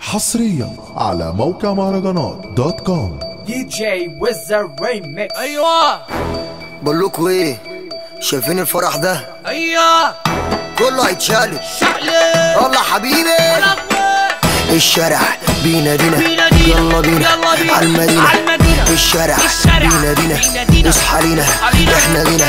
حصريا على موقع مهرجانات دوت كوم. دي جي ويزر ريميكس. ايوه بقولكوا ايه، شايفين الفرح ده؟ ايوه كله هيتشالب. شقلب يلا حبيبي الشارع بينادينا، بينا دينا يلا بينا عالمدينة، الشارع بينادينا، اصحى لينا احنا لينا.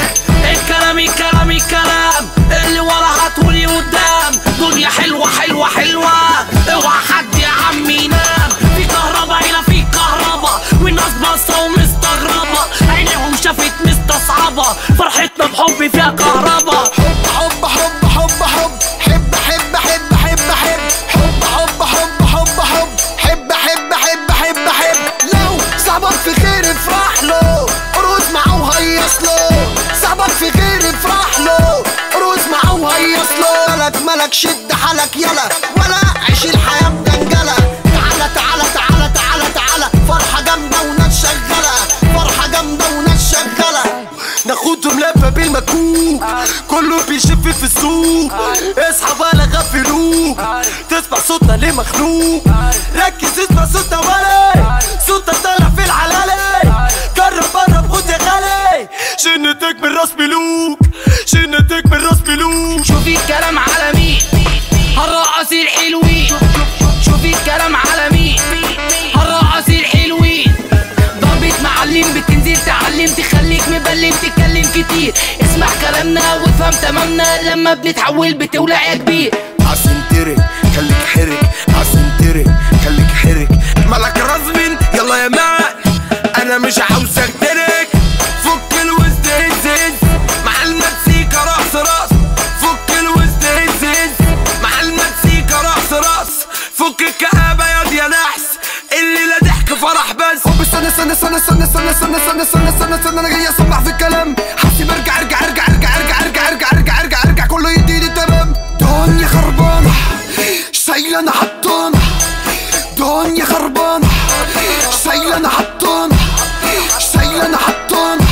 الكلام اللي ورا هتقولي قدام. دنيا حلوة حلوة حلوة، اوعى حد يا عم ينام. في كهربا هنا في كهربا، والناس باصة ومستغربة، عينيهم شافت مستصعبة، فرحتنا بحب فيها كهربا. حب حب حب حب حب حب حب حب حب حب حب حب حب حب حب حب حب حب حب. لو صاحبك في خير افرح له، ارقص معاه وهيص له. صاحبك في خير افرح له، ارقص معاه وهيص له. ملك شد حالك يلا، ولا عيش الحياة بدنجلة. تعالى تعالى تعالى تعالى تعالى، فرحة جامدة وناس شغالة، فرحة جامدة وناس شغالة. ناخدهم لفة بالمكوك، كله بيشف في السوق. اصحى بقى غفلوك، تسمع صوتنا ليه مخنوق. ركز اسمع صوتنا ولا صوتنا طالع في العلالي. جرب خد يا غالي، شنتك من راس ملوك، شنتك من راس ملوك. شوفي الكلام على مين، هالرقصي الحلوين. شوفي الكلام على مين، هالرقصي الحلوين. ضربة معلم بتنزل تعلم، تخليك مبلم تتكلم كتير. اسمع كلامنا وافهم تمامنا، لما بنتحول بتولع يا كبير. عسنترك خليك حرك، عسنترك خليك حرك. مالك رزمن يلا يا معك، انا مش عاوزك ترك. فك الوسط هز مع المزيكا راس راس. فك الوسط هز مع المزيكا راس راس. فك الكآبة يا نحس، الليلة ضحك فرح بس. هوب استنى استنى استنى استنى استنى استنى استنى استنى استنى استنى، انا جاي اصبح في الكلام. حاسب ارجع ارجع ارجع ارجع ارجع ارجع ارجع ارجع ارجع ارجع، كله يديني تمام. دنيا خربانة شايلة حطانة، دنيا خربانة شايلة حطانة، شايلة حطانة.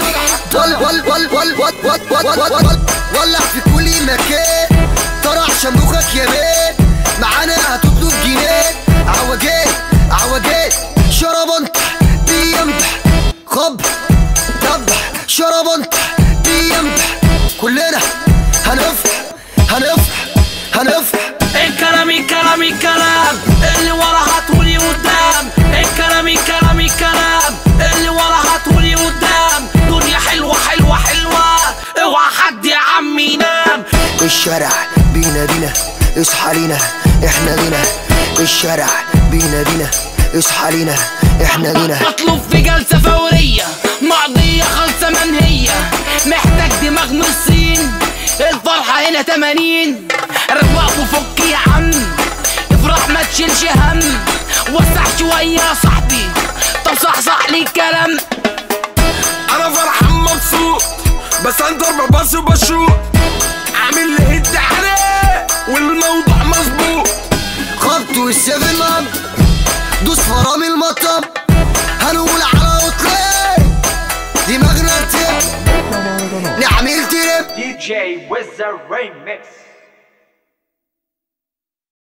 ولع في كل مكان، طرح شمروخك يا بيه. معانا هتطلب جنيه. عوجات شربنت بيمدح، خب دبح شربنت بيمدح. كلنا هنفرح. الكلام اللي ورا هتقولي قدام. الكلام اللي ورا هتقولي قدام. دنيا حلوة حلوة حلوة، اوعى حد يا عم ينام. الشارع بينادينا، اصحى لينا احنا لينا. الشارع بينادينا، اصحى لينا احنا لينا. مطلوب في جلسة فورية، مقضية خالصة منهية، محتاج دماغ من الصين. الفرحة هنا 80، رواق وفك يا عم، افرح ما تشيلش هم. وسع شوية يا صاحبي، طب صحصح لي الكلام. انا فرحان مبسوط، بس انا ضرب باص وبشوط. عامل لي هد عليه والموضوع مظبوط. خبط والسيفن اب، دوس فرامي المطب. هنقول على اطلاق دماغنا ارتب، نعمل ترب. دي جي ويزر ريميكس.